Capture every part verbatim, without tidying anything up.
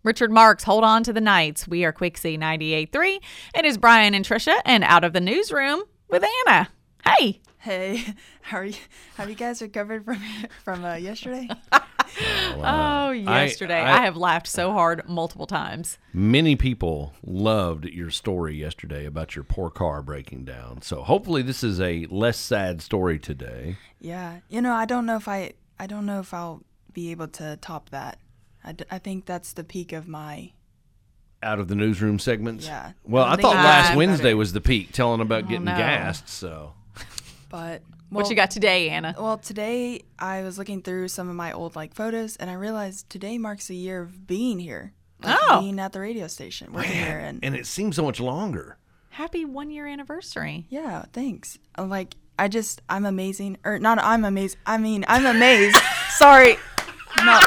Richard Marks, hold on to the Knights. We are Quixie ninety-eight point three. It is Brian and Trisha, and out of the newsroom with Anna. Hey. Hey, how are you? Have you guys recovered from from uh, yesterday? Oh, uh, oh yesterday. I, I, I have laughed so hard multiple times. Many people loved your story yesterday about your poor car breaking down. So hopefully this is a less sad story today. Yeah. You know, I don't know if I I don't know if I'll be able to top that. I, d- I think that's the peak of my out of the newsroom segments. Yeah. Well, I, I thought last Wednesday was the peak, telling about oh, getting no. gassed, so But well, what you got today, Anna? Well, today I was looking through some of my old like photos, and I realized today marks a year of being here, like, oh, being at the radio station, working Man, here, and and it seems so much longer. Happy one year anniversary. Yeah, thanks. Like I just, I'm amazing, or not. I'm amazed. I mean, I'm amazed. Sorry, no.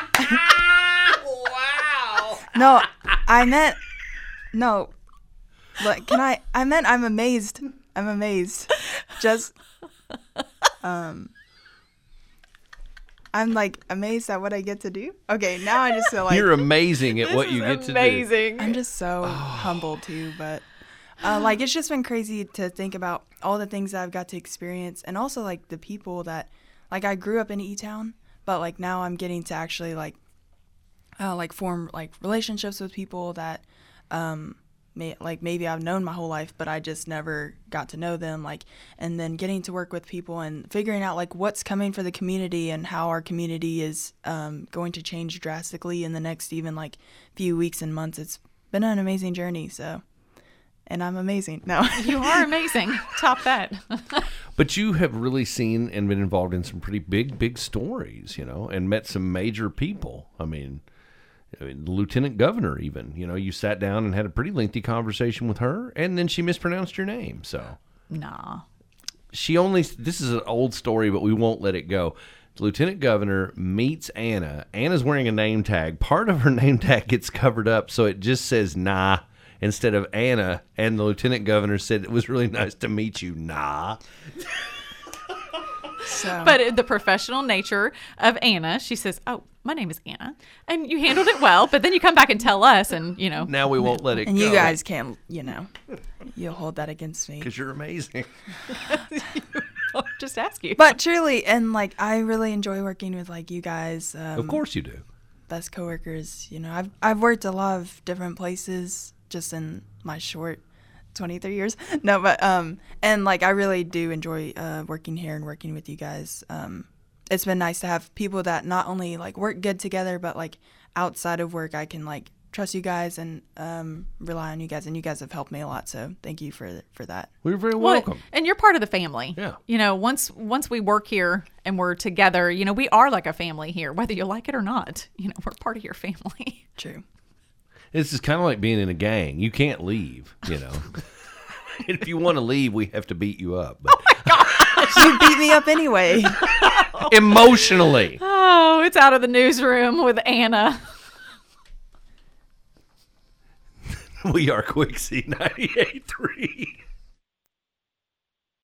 Wow. No, I meant no. But can I? I meant I'm amazed. I'm amazed. Just, um, I'm like amazed at what I get to do. Okay, now I just feel like you're amazing at what you get amazing. to do. Amazing. I'm just so oh. humbled too, but uh, like it's just been crazy to think about all the things that I've got to experience, and also like the people that, like I grew up in E-Town, but like now I'm getting to actually like, uh, like form like relationships with people that, um. May, like maybe I've known my whole life, but I just never got to know them. Like, and then getting to work with people and figuring out like what's coming for the community and how our community is um, going to change drastically in the next even like few weeks and months. It's been an amazing journey. So, and I'm amazing. No, you are amazing. Top that. But you have really seen and been involved in some pretty big, big stories, you know, and met some major people. I mean. I mean, the lieutenant governor even, you know, you sat down and had a pretty lengthy conversation with her, and then she mispronounced your name. So, nah. She only, this is an old story, but we won't let it go. The lieutenant governor meets Anna. Anna's wearing a name tag. Part of her name tag gets covered up, so it just says nah instead of Anna. And the lieutenant governor said, it was really nice to meet you, nah. So. But the professional nature of Anna, she says, oh, my name is Anna. And you handled it well, but then you come back and tell us, and, you know. Now we won't let it and go. And you guys can't, you know, you'll hold that against me. Because you're amazing. I'll just ask you. But truly, and, like, I really enjoy working with, like, you guys. Um, of course you do. Best coworkers. You know, I've, I've worked a lot of different places just in my short twenty-three years. No, but, um, and, like, I really do enjoy uh, working here and working with you guys. Um It's been nice to have people that not only like work good together, but like outside of work, I can like trust you guys and um, rely on you guys. And you guys have helped me a lot. So thank you for for that. We're very welcome. Well, and you're part of the family. Yeah. You know, once once we work here and we're together, you know, we are like a family here, whether you like it or not. You know, we're part of your family. True. This is kind of like being in a gang. You can't leave, you know. If you want to leave, we have to beat you up. But. Oh my gosh. You beat me up anyway. Emotionally. Oh, it's out of the newsroom with Anna. We are Quixie ninety-eight point three.